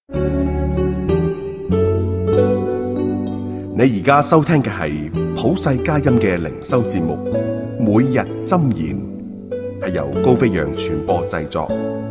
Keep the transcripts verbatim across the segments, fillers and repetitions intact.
你而家收聽嘅係普世佳音嘅靈修節目，每日箴言，係由高飛揚傳播製作。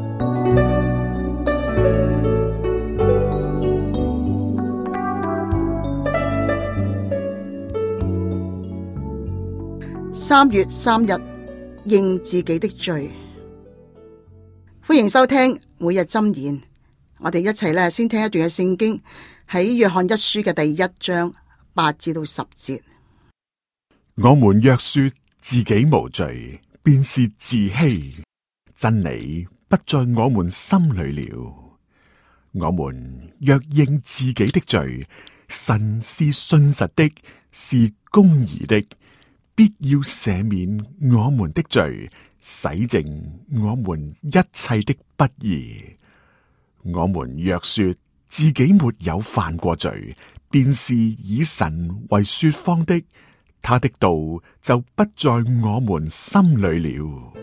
三月三日，認自己的罪。歡迎收聽每日箴言。我哋一齊咧先聽一段嘅聖經，喺約翰一書嘅第一章八至到十節。 我們若說自己無罪，便是自欺，真理不在我們心裏了。我們若認自己的罪，神是信實的，是公義的，必要赦免我們的罪，洗淨我們一切的不義。我們若說自己沒有犯過罪，便是以神為說謊的，他的道就不在我們心裏了。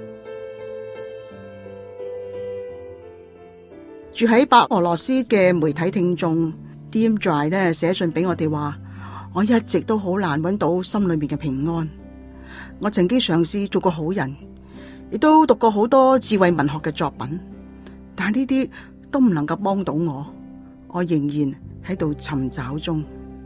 住喺白俄羅斯嘅媒體聽眾 Dimitri 咧寫信俾我哋話，我一直都好難揾到心裏面嘅平安。我曾經嘗試做個好人，亦都讀過好多智慧文學嘅作品，但呢啲都唔能夠幫到我，我仍然喺度尋找中。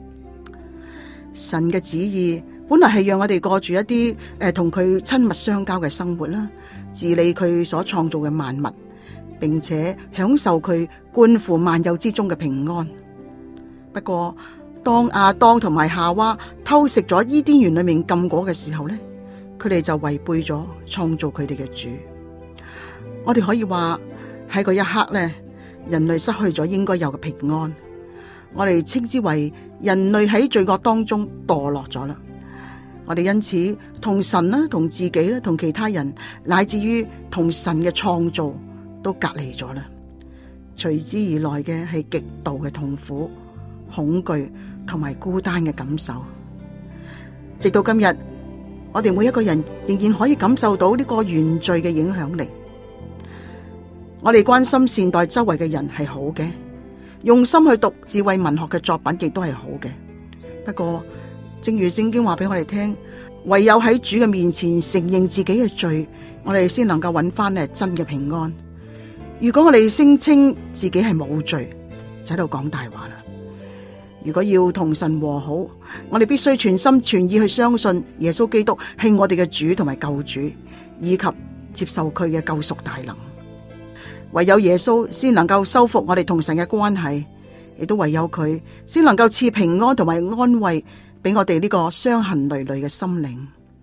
神嘅旨意本來係讓我哋過住一啲誒同佢親密相交嘅生活啦，治理佢所創造嘅萬物，並且享受佢貫乎萬有之中嘅平安。不過當亞當同埋夏娃偷食咗伊甸園裏面禁果嘅時候呢，佢哋就違背咗創造佢哋嘅主。我哋可以話喺嗰一刻呢，人類失去咗應該有嘅平安，我哋稱之為人類喺罪惡當中墮落咗啦。我哋因此同神啦、同自己啦、同其他人，乃至於同神嘅創造都隔離咗啦。隨之而來嘅係極度嘅痛苦、恐懼同埋孤單嘅感受。直到今日，我哋每一個人仍然可以感受到呢個原罪嘅影響力。我哋關心善待周圍嘅人係好嘅，用心去讀智慧文學嘅作品亦都係好嘅。不過，正如聖經話俾我哋聽，唯有喺主嘅面前承認自己嘅罪，我哋先能夠揾翻咧真嘅平安。如果我哋聲稱自己係冇罪，就喺度講大話啦。如果要同神和好，我哋必須全心全意去相信耶穌基督係我哋嘅主同埋救主，以及接受佢嘅救贖大能。唯有耶穌先能夠修復我哋同神嘅關係，亦都唯有佢先能夠賜平安同埋安慰俾我哋呢個傷痕累累嘅心靈。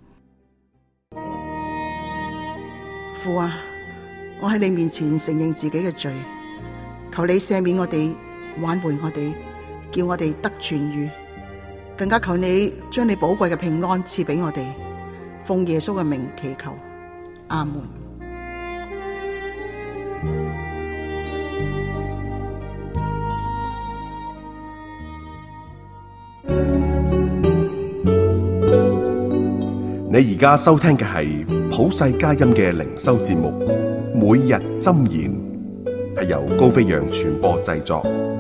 父啊，我喺你面前承認自己嘅罪，求你赦免我哋，挽回我哋，叫我哋得痊癒，更加求你將你寶貴嘅平安賜俾我哋。奉耶穌嘅名祈求，阿門。 你而家收聽嘅係普世佳音嘅靈修節目，每日箴言，係由高飛揚傳播製作。